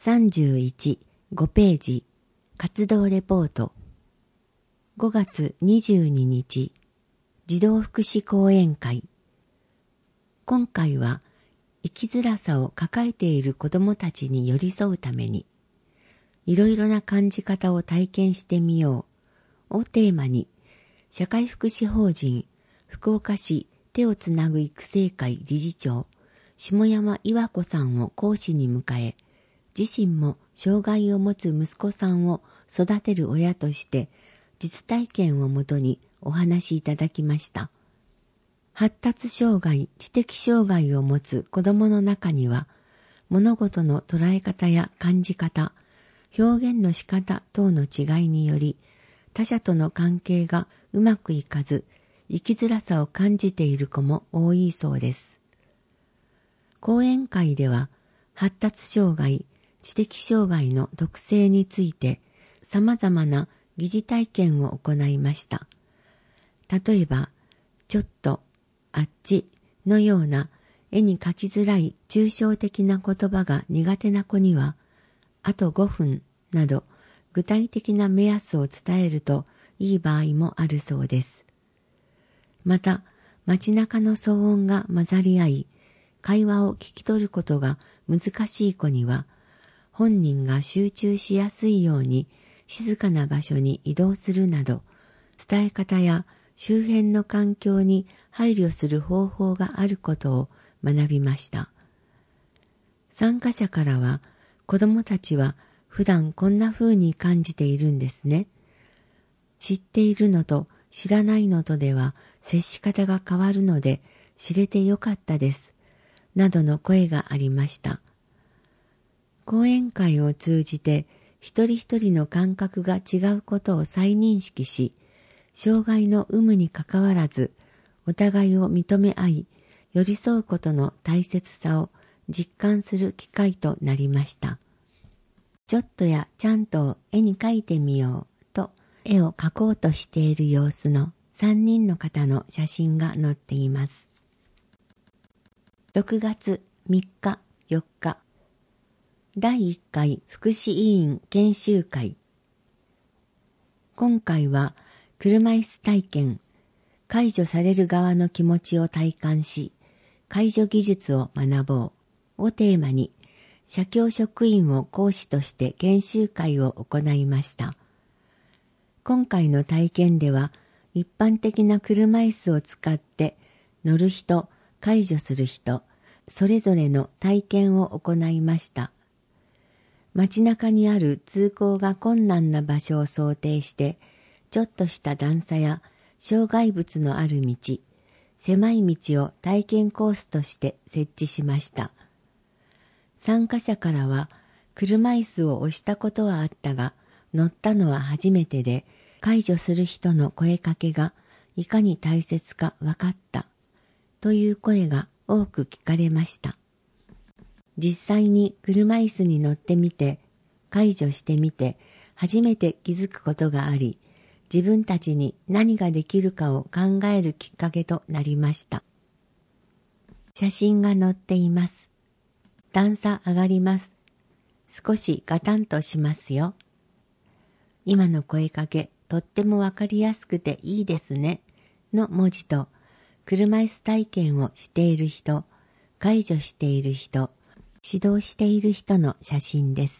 31、5ページ、活動レポート。5月22日、児童福祉講演会。今回は、生きづらさを抱えている子どもたちに寄り添うために、いろいろな感じ方を体験してみようをテーマに、社会福祉法人福岡市手をつなぐ育成会理事長、下山岩子さんを講師に迎え、自身も障害を持つ息子さんを育てる親として実体験をもとにお話しいただきました。発達障害、知的障害を持つ子どもの中には、物事の捉え方や感じ方、表現の仕方等の違いにより、他者との関係がうまくいかず、生きづらさを感じている子も多いそうです。講演会では、発達障害、知的障害の特性について様々な疑似体験を行いました。例えば、ちょっと、あっちのような絵に描きづらい抽象的な言葉が苦手な子には、あと5分など具体的な目安を伝えるといい場合もあるそうです。また、街中の騒音が混ざり合い、会話を聞き取ることが難しい子には、本人が集中しやすいように静かな場所に移動するなど、伝え方や周辺の環境に配慮する方法があることを学びました。参加者からは、子どもたちは普段こんな風に感じているんですね。知っているのと知らないのとでは接し方が変わるので知れてよかったです。などの声がありました。講演会を通じて一人一人の感覚が違うことを再認識し、障害の有無にかかわらず、お互いを認め合い、寄り添うことの大切さを実感する機会となりました。ちょっとやちゃんと絵に描いてみようと絵を描こうとしている様子の3人の方の写真が載っています。6月3日4日第1回福祉委員研修会。今回は車椅子体験、介助される側の気持ちを体感し、介助技術を学ぼうをテーマに、社協職員を講師として研修会を行いました。今回の体験では、一般的な車椅子を使って乗る人、介助する人、それぞれの体験を行いました。街中にある通行が困難な場所を想定して、ちょっとした段差や障害物のある道、狭い道を体験コースとして設置しました。参加者からは、車椅子を押したことはあったが、乗ったのは初めてで、介助する人の声かけがいかに大切か分かった、という声が多く聞かれました。実際に車椅子に乗ってみて、介助してみて、初めて気づくことがあり、自分たちに何ができるかを考えるきっかけとなりました。写真が載っています。段差上がります。少しガタンとしますよ。今の声かけ、とってもわかりやすくていいですね。の文字と、車椅子体験をしている人、介助している人、指導している人の写真です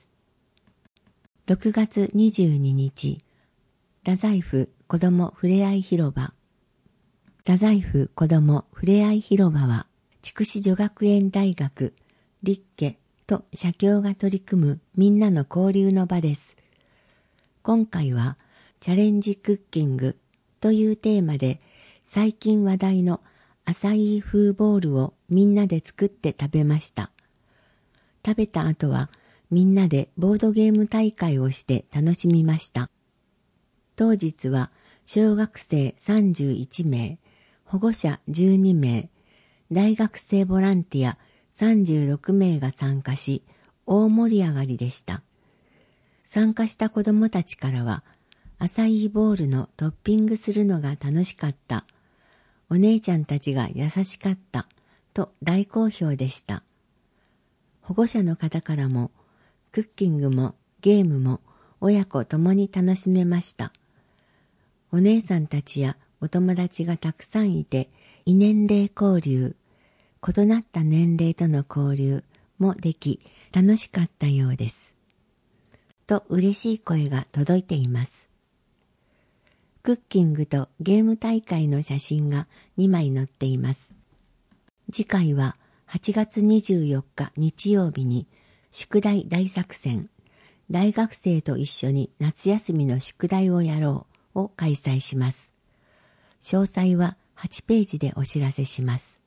。6月22日、太宰府子どもふれあい広場。太宰府子どもふれあい広場は、筑紫女学園大学、立家と社協が取り組むみんなの交流の場です。今回は、チャレンジクッキングというテーマで、最近話題のアサイー風ボールをみんなで作って食べました。食べた後はみんなでボードゲーム大会をして楽しみました。当日は小学生31名、保護者12名、大学生ボランティア36名が参加し、大盛り上がりでした。参加した子どもたちからは、アサイーボールのトッピングするのが楽しかった、お姉ちゃんたちが優しかった、と大好評でした。保護者の方からも、 クッキングもゲームも親子ともに楽しめました。お姉さんたちやお友達がたくさんいて、異年齢交流、異なった年齢との交流もでき楽しかったようです。と嬉しい声が届いています。クッキングとゲーム大会の写真が2枚載っています。次回は8月24日日曜日に宿題大作戦、大学生と一緒に夏休みの宿題をやろうを開催します。詳細は8ページでお知らせします。